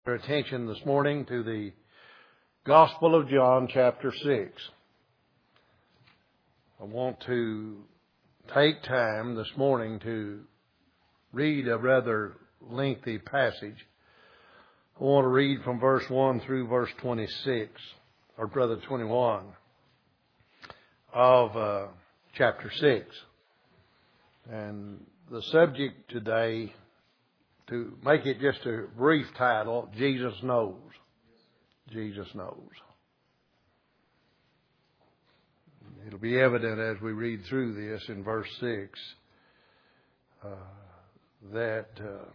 Your attention this morning to the Gospel of John, chapter 6. I want to take time this morning to read a rather lengthy passage. I want to read from verse 1 through verse 26, or rather 21 of chapter 6. And the subject today, to make it just a brief title, Jesus Knows. Jesus Knows. It'll be evident as we read through this in verse 6 that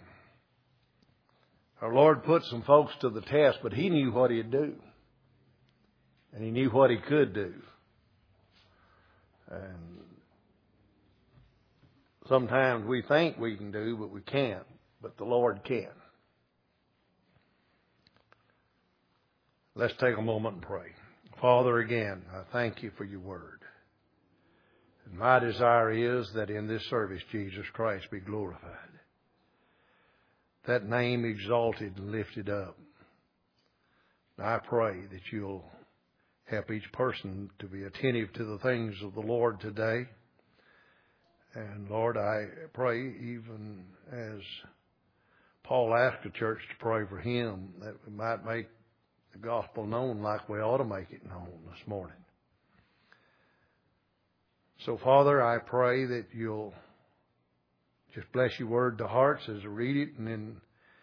our Lord put some folks to the test, but He knew what He'd do. And He knew what He could do. And sometimes we think we can do, but we can't. But the Lord can. Let's take a moment and pray. Father, again, I thank You for Your word. And my desire is that in this service, Jesus Christ be glorified. That name exalted and lifted up. And I pray that You'll help each person to be attentive to the things of the Lord today. And Lord, I pray even as Paul asked the church to pray for him, that we might make the gospel known like we ought to make it known this morning. So, Father, I pray that You'll just bless Your word to hearts as I read it, and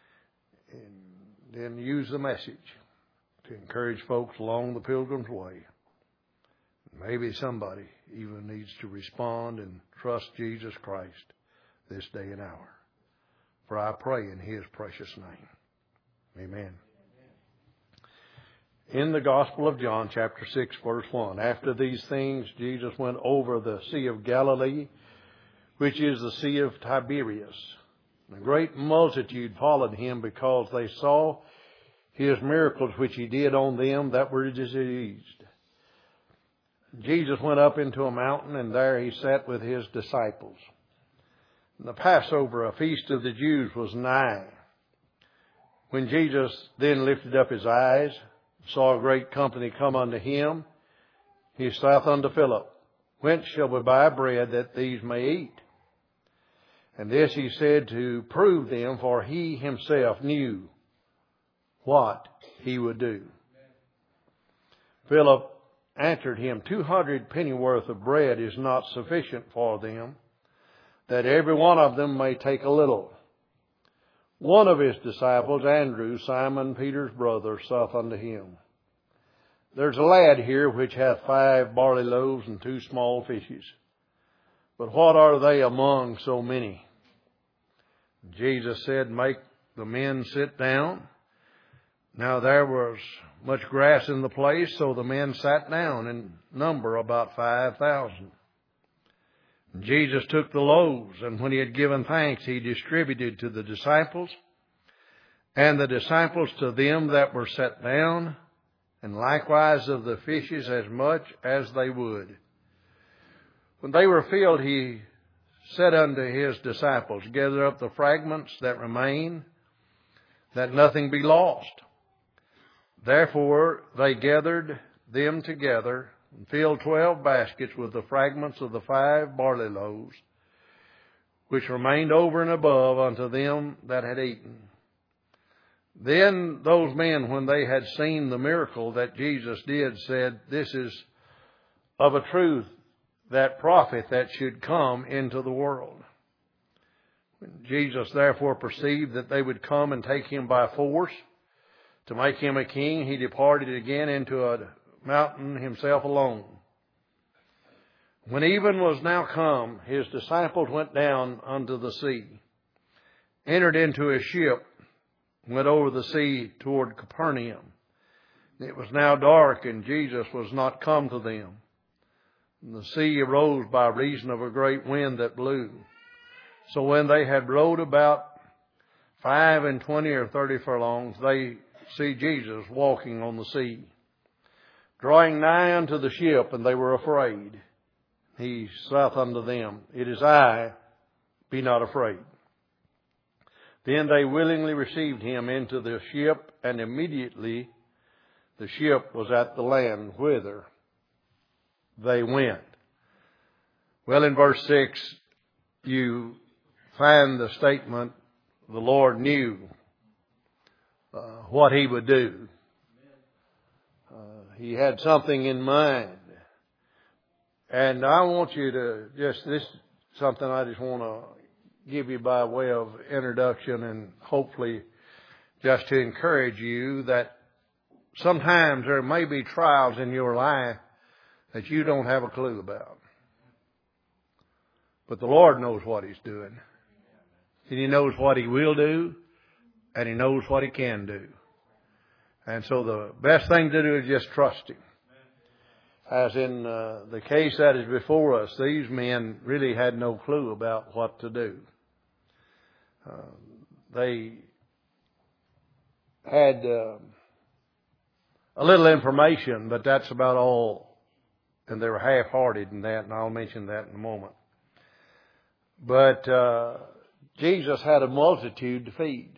then use the message to encourage folks along the pilgrim's way. Maybe somebody even needs to respond and trust Jesus Christ this day and hour. For I pray in His precious name. Amen. In the Gospel of John, chapter 6, verse 1, after these things, Jesus went over the Sea of Galilee, which is the Sea of Tiberias. A great multitude followed Him because they saw His miracles which He did on them that were diseased. Jesus went up into a mountain, and there He sat with His disciples. The Passover, a feast of the Jews, was nigh. When Jesus then lifted up His eyes, saw a great company come unto Him, He saith unto Philip, Whence shall we buy bread that these may eat? And this He said to prove them, for He Himself knew what He would do. Philip answered Him, 200 pennyworth of bread is not sufficient for them, that every one of them may take a little. One of His disciples, Andrew, Simon Peter's brother, saith unto Him, There's a lad here which hath 5 barley loaves and 2 small fishes. But what are they among so many? Jesus said, Make the men sit down. Now there was much grass in the place, so the men sat down, in number about 5,000. Jesus took the loaves, and when He had given thanks, He distributed to the disciples, and the disciples to them that were set down, and likewise of the fishes as much as they would. When they were filled, He said unto His disciples, Gather up the fragments that remain, that nothing be lost. Therefore they gathered them together, and filled 12 baskets with the fragments of the 5 barley loaves, which remained over and above unto them that had eaten. Then those men, when they had seen the miracle that Jesus did, said, This is of a truth that prophet that should come into the world. When Jesus therefore perceived that they would come and take Him by force to make Him a king, He departed again into a mountain Himself alone. When even was now come, His disciples went down unto the sea, entered into a ship, went over the sea toward Capernaum. It was now dark, and Jesus was not come to them. And the sea arose by reason of a great wind that blew. So when they had rowed about 25 or 30 furlongs, they see Jesus walking on the sea, drawing nigh unto the ship, and they were afraid. He saith unto them, It is I, be not afraid. Then they willingly received him into the ship, and immediately the ship was at the land whither they went. Well, in verse 6, you find the statement, the Lord knew what he would do. He had something in mind. And I want you to this is something I just want to give you by way of introduction, and hopefully just to encourage you that sometimes there may be trials in your life that you don't have a clue about. But the Lord knows what he's doing. And he knows what he will do, and he knows what he can do. And so the best thing to do is just trust him. As in the case that is before us, these men really had no clue about what to do. They had a little information, but that's about all. And they were half-hearted in that, and I'll mention that in a moment. But Jesus had a multitude to feed.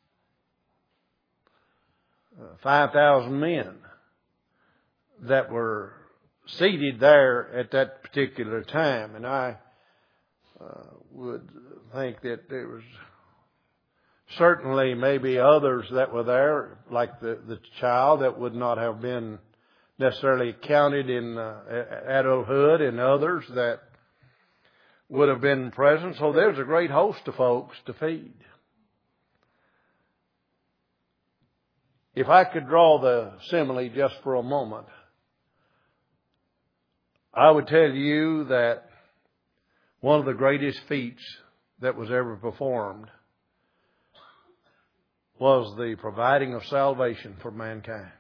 5,000 men that were seated there at that particular time. And I would think that there was certainly maybe others that were there, like the child that would not have been necessarily counted in adulthood, and others that would have been present. So there was a great host of folks to feed. If I could draw the simile just for a moment, I would tell you that one of the greatest feats that was ever performed was the providing of salvation for mankind.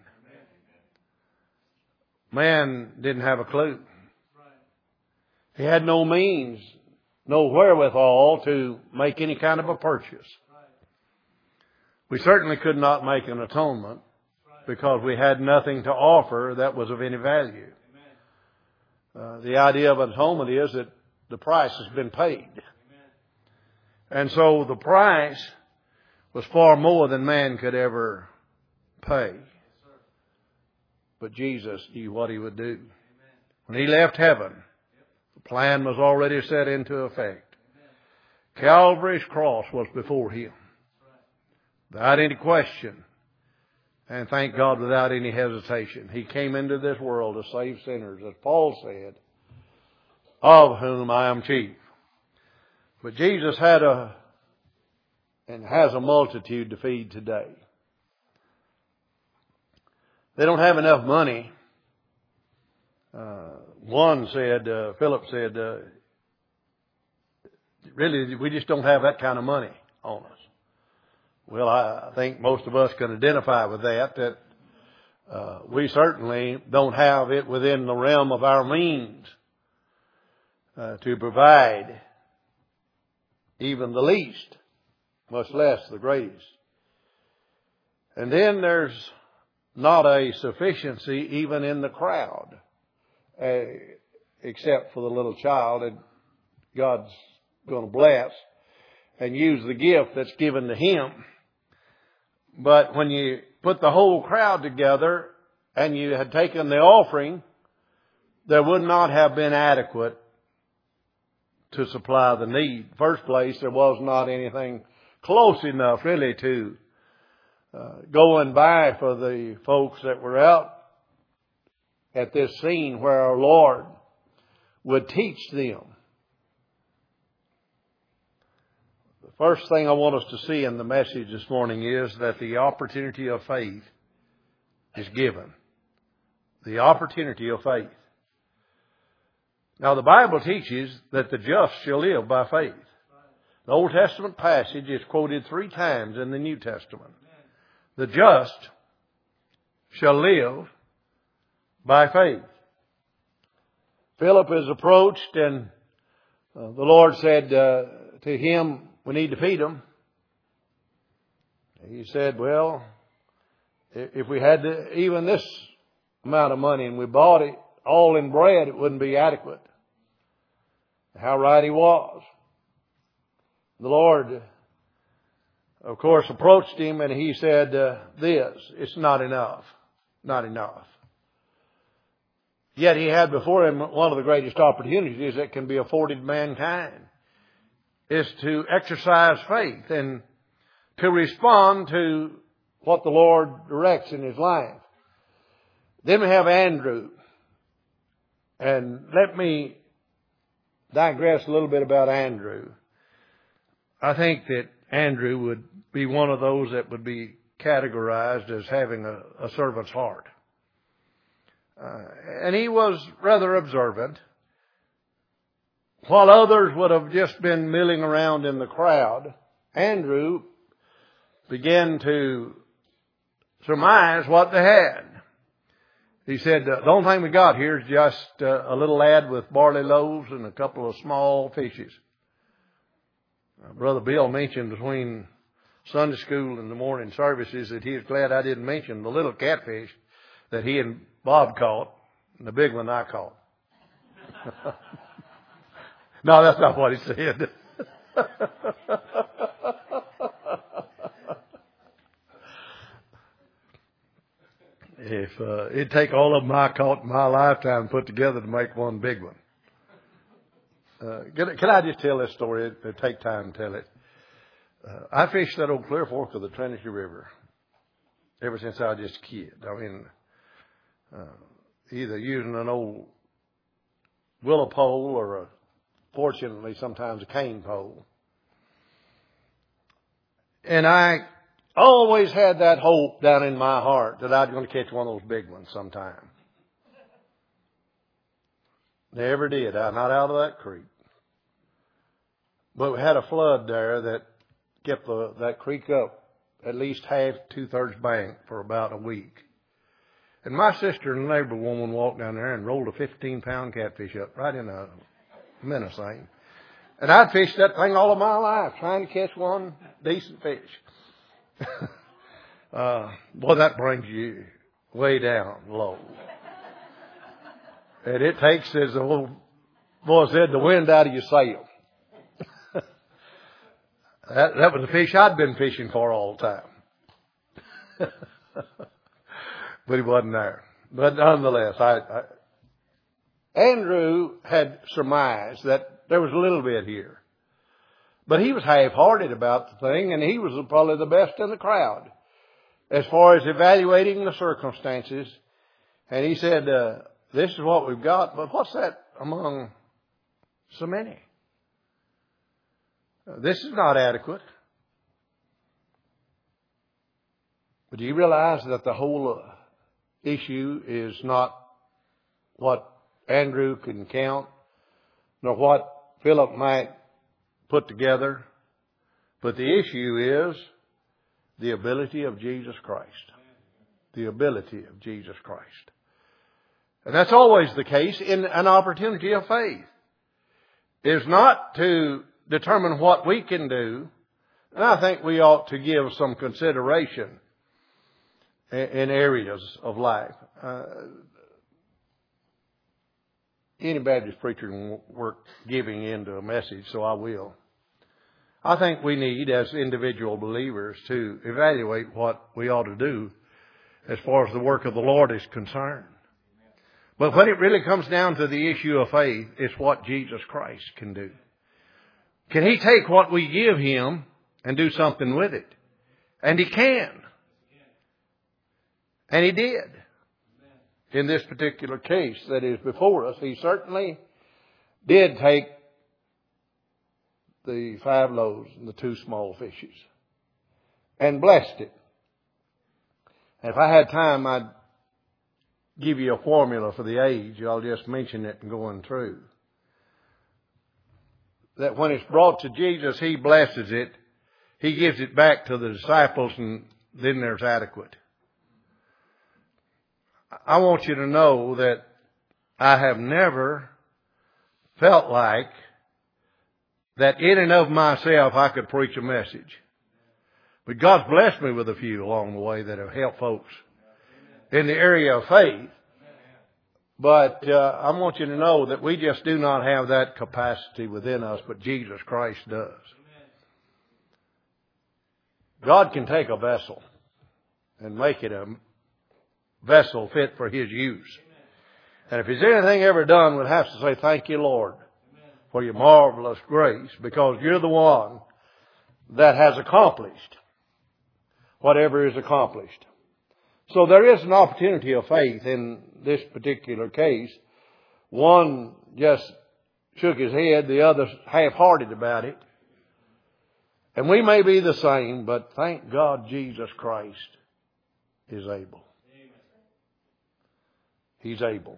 Man didn't have a clue. He had no means, no wherewithal to make any kind of a purchase. We certainly could not make an atonement because we had nothing to offer that was of any value. The idea of atonement is that the price has been paid. And so the price was far more than man could ever pay. But Jesus knew what he would do. When he left heaven, the plan was already set into effect. Calvary's cross was before him, without any question. And thank God, without any hesitation. He came into this world to save sinners, as Paul said, of whom I am chief. But Jesus had and has a multitude to feed today. They don't have enough money. Philip said, really, we just don't have that kind of money on us. Well, I think most of us can identify with that we certainly don't have it within the realm of our means to provide even the least, much less the greatest. And then there's not a sufficiency even in the crowd, except for the little child that God's going to bless and use the gift that's given to him. But when you put the whole crowd together and you had taken the offering, there would not have been adequate to supply the need. First place, there was not anything close enough really to go and buy for the folks that were out at this scene where our Lord would teach them. The first thing I want us to see in the message this morning is that the opportunity of faith is given. The opportunity of faith. Now, the Bible teaches that the just shall live by faith. The Old Testament passage is quoted 3 times in the New Testament. The just shall live by faith. Philip is approached, and the Lord said to him, we need to feed them. He said, well, if we had even this amount of money and we bought it all in bread, it wouldn't be adequate. How right he was. The Lord of course, approached him and he said it's not enough. Not enough. Yet he had before him one of the greatest opportunities that can be afforded mankind, is to exercise faith and to respond to what the Lord directs in his life. Then we have Andrew. And let me digress a little bit about Andrew. I think that Andrew would be one of those that would be categorized as having a servant's heart. And he was rather observant. While others would have just been milling around in the crowd, Andrew began to surmise what they had. He said, the only thing we got here is just a little lad with barley loaves and a couple of small fishes. Brother Bill mentioned between Sunday school and the morning services that he was glad I didn't mention the little catfish that he and Bob caught and the big one I caught. No, that's not what he said. If it'd take all of them I caught in my lifetime put together to make one big one. Can I just tell this story? It'll take time to tell it. I fished that old Clear Fork of the Trinity River ever since I was just a kid. I mean, either using an old willow pole or fortunately sometimes a cane pole. And I always had that hope down in my heart that I was going to catch one of those big ones sometime. Never did. Not out of that creek. But we had a flood there that kept that creek up at least half, 2/3 bank for about a week. And my sister and neighbor woman walked down there and rolled a 15-pound catfish up right in a minnow thing. And I'd fished that thing all of my life trying to catch one decent fish. Boy, that brings you way down low. And it takes, as the old boy said, the wind out of your sail. That was the fish I'd been fishing for all the time. But he wasn't there. But nonetheless, Andrew had surmised that there was a little bit here. But he was half-hearted about the thing, and he was probably the best in the crowd as far as evaluating the circumstances. And he said, this is what we've got, but what's that among so many? This is not adequate. But do you realize that the whole issue is not what Andrew can count, nor what Philip might put together, but the issue is the ability of Jesus Christ. The ability of Jesus Christ. And that's always the case in an opportunity of faith. Is not to determine what we can do, and I think we ought to give some consideration in areas of life. Any Baptist preacher can work giving into a message, so I will. I think we need, as individual believers, to evaluate what we ought to do as far as the work of the Lord is concerned. But when it really comes down to the issue of faith, it's what Jesus Christ can do. Can He take what we give Him and do something with it? And He can. And He did. In this particular case that is before us, He certainly did take the 5 loaves and the 2 small fishes and blessed it. And if I had time, I'd give you a formula for the age. I'll just mention it and going through. That when it's brought to Jesus, He blesses it. He gives it back to the disciples, and then there's adequate. I want you to know that I have never felt like that in and of myself I could preach a message. But God's blessed me with a few along the way that have helped folks in the area of faith. But I want you to know that we just do not have that capacity within us, but Jesus Christ does. God can take a vessel and make it a vessel fit for His use. And if there's anything ever done, we'd have to say, thank you, Lord, for your marvelous grace, because you're the one that has accomplished whatever is accomplished. So there is an opportunity of faith in this particular case. One just shook his head, the other half-hearted about it. And we may be the same, but thank God Jesus Christ is able. He's able.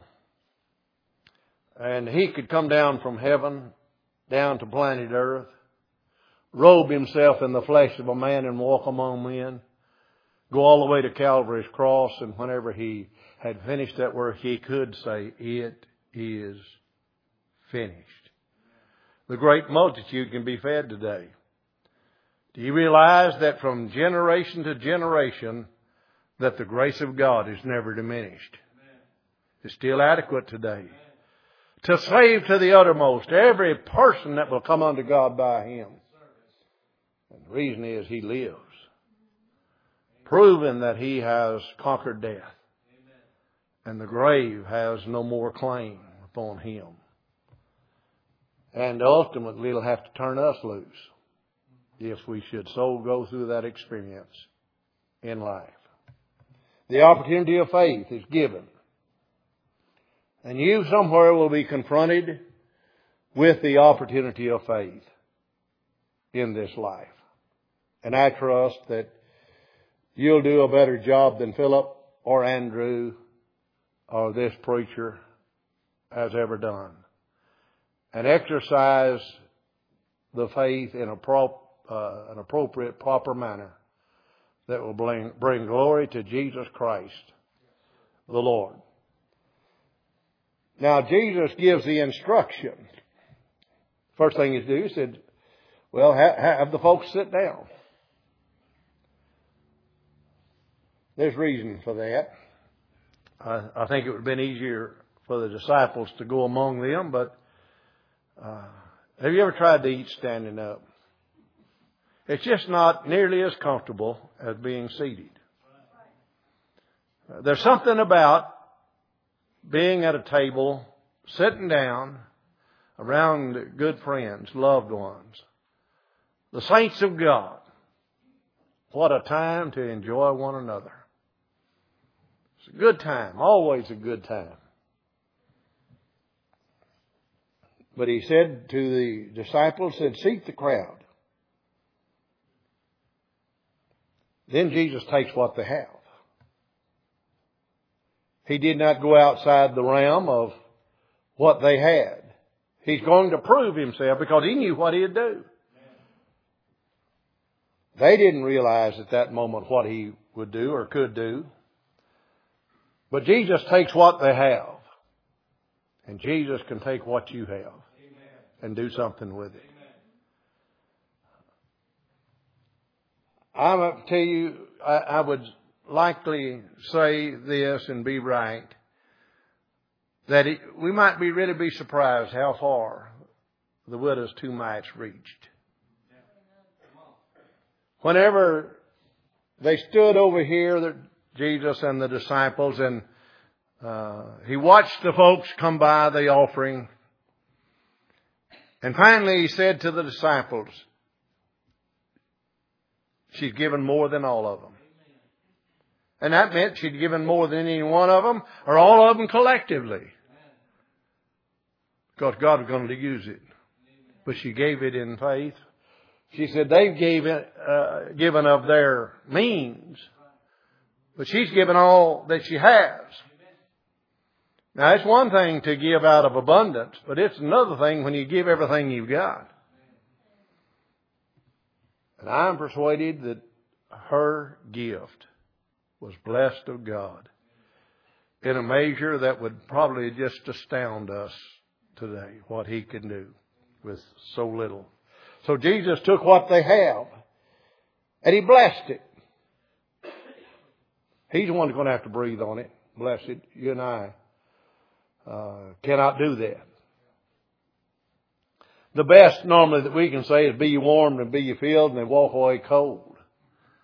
And He could come down from heaven, down to planet Earth, robe Himself in the flesh of a man and walk among men, go all the way to Calvary's cross, and whenever He had finished that work, He could say, it is finished. The great multitude can be fed today. Do you realize that from generation to generation that the grace of God is never diminished? It's still adequate today to save to the uttermost every person that will come unto God by Him. And the reason is He lives, proving that He has conquered death. And the grave has no more claim upon Him. And ultimately He'll have to turn us loose if we should so go through that experience in life. The opportunity of faith is given. And you somewhere will be confronted with the opportunity of faith in this life. And I trust that you'll do a better job than Philip or Andrew or this preacher has ever done. And exercise the faith in an appropriate, proper manner that will bring glory to Jesus Christ, the Lord. Now, Jesus gives the instruction. First thing He do, He said, well, have the folks sit down. There's reason for that. I think it would have been easier for the disciples to go among them, but have you ever tried to eat standing up? It's just not nearly as comfortable as being seated. There's something about being at a table, sitting down around good friends, loved ones, the saints of God. What a time to enjoy one another. It's a good time, always a good time. But He said to the disciples, seek the crowd. Then Jesus takes what they have. He did not go outside the realm of what they had. He's going to prove Himself because He knew what He'd do. They didn't realize at that moment what He would do or could do. But Jesus takes what they have. And Jesus can take what you have and do something with it. I'm going to tell you, I would likely say this and be right, that we might really be surprised how far the widow's two mites reached. Whenever they stood over here, Jesus and the disciples, and He watched the folks come by the offering, and finally He said to the disciples, she's given more than all of them. And that meant she'd given more than any one of them or all of them collectively. Because God was going to use it. But she gave it in faith. She said they've given of their means. But she's given all that she has. Now, it's one thing to give out of abundance, but it's another thing when you give everything you've got. And I'm persuaded that her gift was blessed of God in a measure that would probably just astound us today, what He can do with so little. So Jesus took what they have and He blessed it. He's the one who's going to have to breathe on it. Bless it. You and I cannot do that. The best normally that we can say is be ye warmed and be ye filled, and they walk away cold.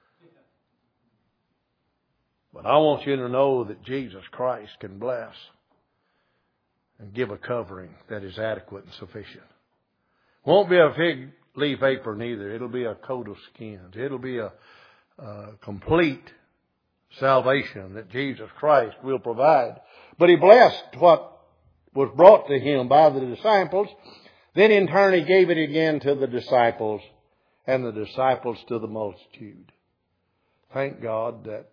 But I want you to know that Jesus Christ can bless and give a covering that is adequate and sufficient. Won't be a fig leaf apron either. It'll be a coat of skins. It'll be a complete salvation that Jesus Christ will provide. But He blessed what was brought to Him by the disciples. Then in turn He gave it again to the disciples, and the disciples to the multitude. Thank God that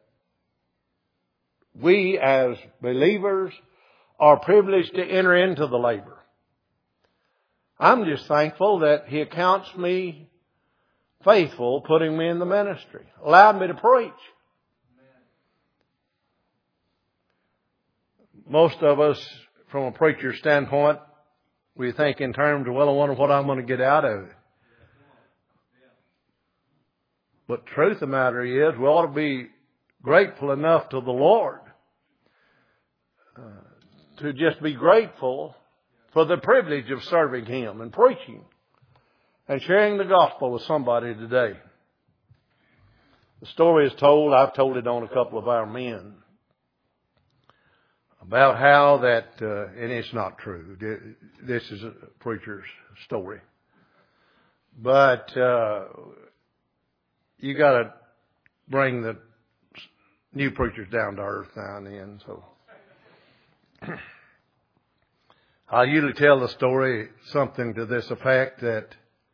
we as believers are privileged to enter into the labor. I'm just thankful that He accounts me faithful, putting me in the ministry, allowed me to preach. Most of us, from a preacher's standpoint, we think in terms of, well, I wonder what I'm going to get out of it. But the truth of the matter is, we ought to be grateful enough to the Lord to just be grateful for the privilege of serving Him and preaching and sharing the gospel with somebody today. The story is told, I've told it on a couple of our men, about how that, and it's not true, this is a preacher's story, but you got to bring the new preachers down to earth now and then. So I usually tell the story something to this effect, that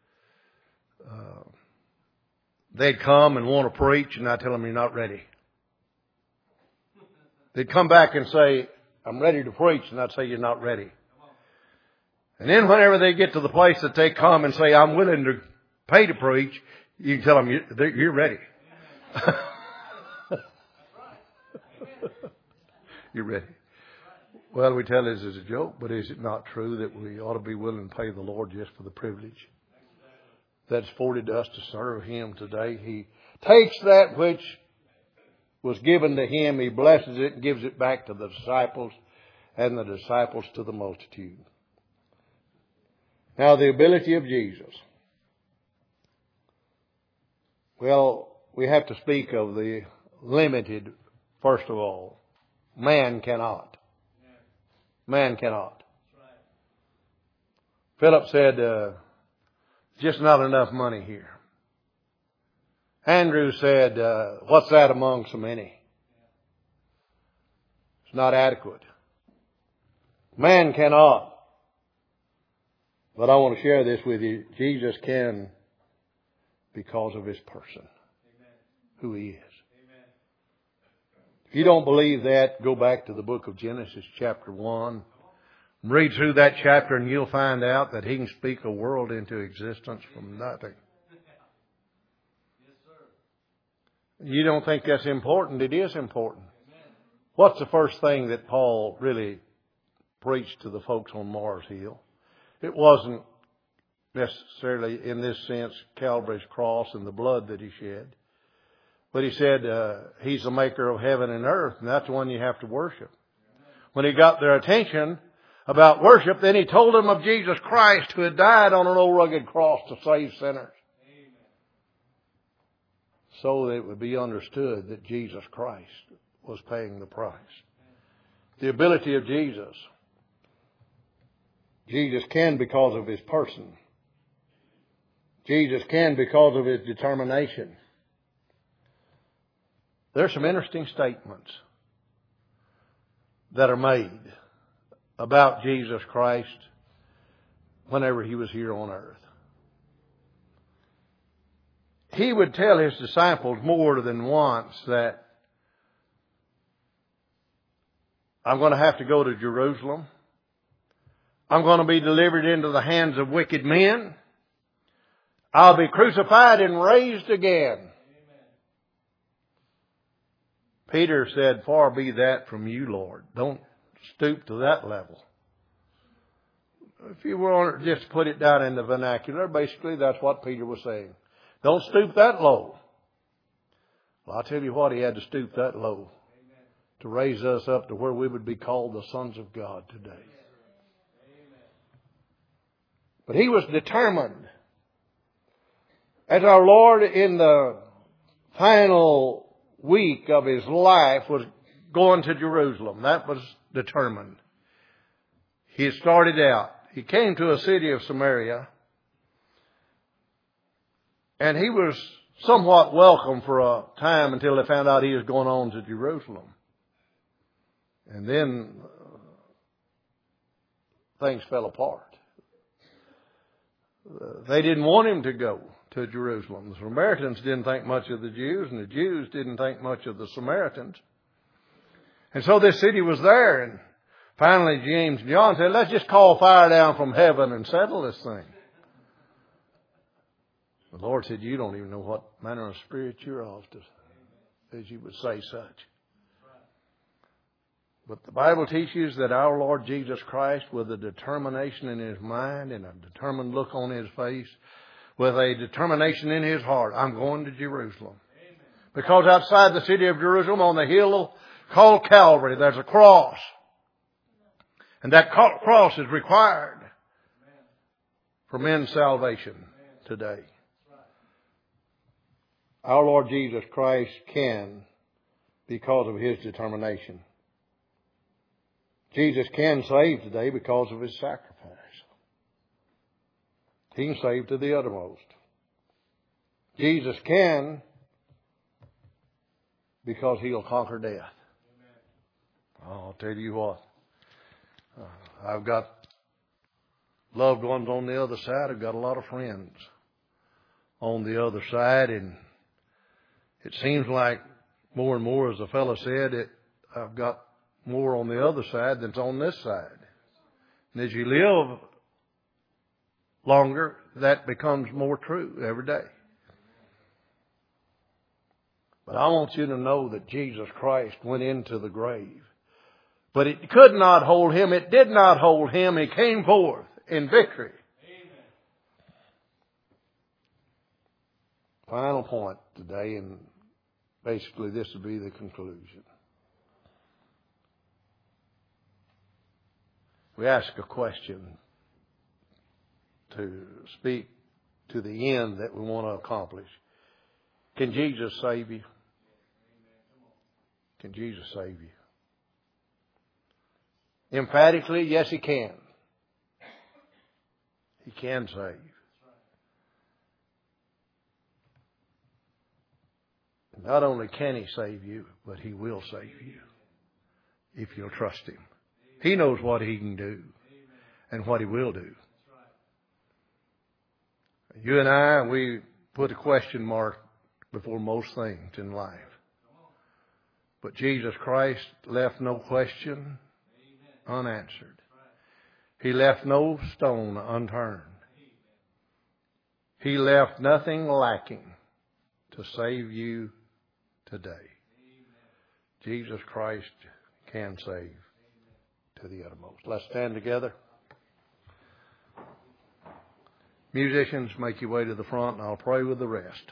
they'd come and want to preach, and I tell them, you're not ready. They'd come back and say, I'm ready to preach, and I'd say, you're not ready. And then whenever they get to the place that they come and say, I'm willing to pay to preach, you can tell them, you're ready. You're ready. Well, we tell this as a joke, but is it not true that we ought to be willing to pay the Lord just for the privilege that's afforded to us to serve Him today? He takes that which was given to Him, He blesses it and gives it back to the disciples, and the disciples to the multitude. Now, the ability of Jesus. Well, we have to speak of the limited, first of all. Man cannot. Man cannot. Philip said, just not enough money here. Andrew said, what's that among so many? It's not adequate. Man cannot. But I want to share this with you. Jesus can, because of His person, who He is. If you don't believe that, go back to the book of Genesis chapter 1. Read through that chapter and you'll find out that He can speak a world into existence from nothing. You don't think that's important? It is important. What's the first thing that Paul really preached to the folks on Mars Hill? It wasn't necessarily, in this sense, Calvary's cross and the blood that He shed. But he said, He's the maker of heaven and earth, and that's the one you have to worship. When he got their attention about worship, then he told them of Jesus Christ, who had died on an old rugged cross to save sinners. So that it would be understood that Jesus Christ was paying the price. The ability of Jesus. Jesus can because of His person. Jesus can because of His determination. There's some interesting statements that are made about Jesus Christ whenever He was here on earth. He would tell His disciples more than once that I'm going to have to go to Jerusalem. I'm going to be delivered into the hands of wicked men. I'll be crucified and raised again. Peter said, far be that from you, Lord. Don't stoop to that level. If you want to just put it down in the vernacular, basically that's what Peter was saying. Don't stoop that low. Well, I'll tell you what, He had to stoop that low to raise us up to where we would be called the sons of God today. But He was determined. As our Lord in the final week of his life was going to Jerusalem. That was determined. He had started out. He came to a city of Samaria, and he was somewhat welcome for a time until they found out he was going on to Jerusalem. And then things fell apart. They didn't want him to go to Jerusalem. The Samaritans didn't think much of the Jews, and the Jews didn't think much of the Samaritans. And so this city was there, and finally James and John said, let's just call fire down from heaven and settle this thing. The Lord said, you don't even know what manner of spirit you're of, as you would say such. But the Bible teaches that our Lord Jesus Christ, with a determination in his mind and a determined look on his face, with a determination in his heart, I'm going to Jerusalem. Amen. Because outside the city of Jerusalem, on the hill called Calvary, there's a cross. And that cross is required for men's salvation today. Our Lord Jesus Christ can because of his determination. Jesus can save today because of his sacrifice. He can save to the uttermost. Jesus can because he'll conquer death. I'll tell you what. I've got loved ones on the other side. I've got a lot of friends on the other side. And it seems like more and more, as the fellow said, I've got more on the other side than's on this side. And as you live longer, that becomes more true every day. But I want you to know that Jesus Christ went into the grave. But it could not hold him. It did not hold him. He came forth in victory. Amen. Final point today, and basically this will be the conclusion. We ask a question to speak to the end that we want to accomplish. Can Jesus save you? Can Jesus save you? Emphatically, yes, he can. He can save. Not only can he save you, but he will save you if you'll trust him. He knows what he can do and what he will do. You and I, we put a question mark before most things in life. But Jesus Christ left no question unanswered. He left no stone unturned. He left nothing lacking to save you today. Jesus Christ can save to the uttermost. Let's stand together. Musicians, make your way to the front and I'll pray with the rest.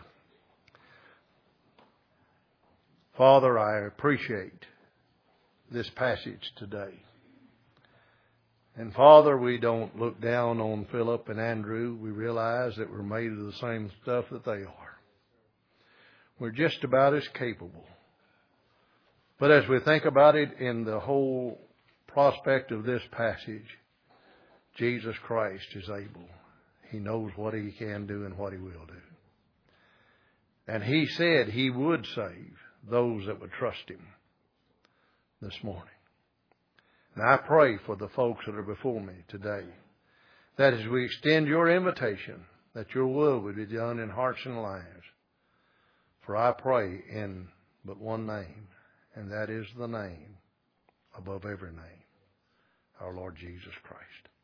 Father, I appreciate this passage today. And Father, we don't look down on Philip and Andrew. We realize that we're made of the same stuff that they are. We're just about as capable. But as we think about it in the whole prospect of this passage, Jesus Christ is able. He knows what he can do and what he will do. And he said he would save those that would trust him this morning. And I pray for the folks that are before me today, that as we extend your invitation, that your will would be done in hearts and lives. For I pray in but one name, and that is the name above every name, our Lord Jesus Christ.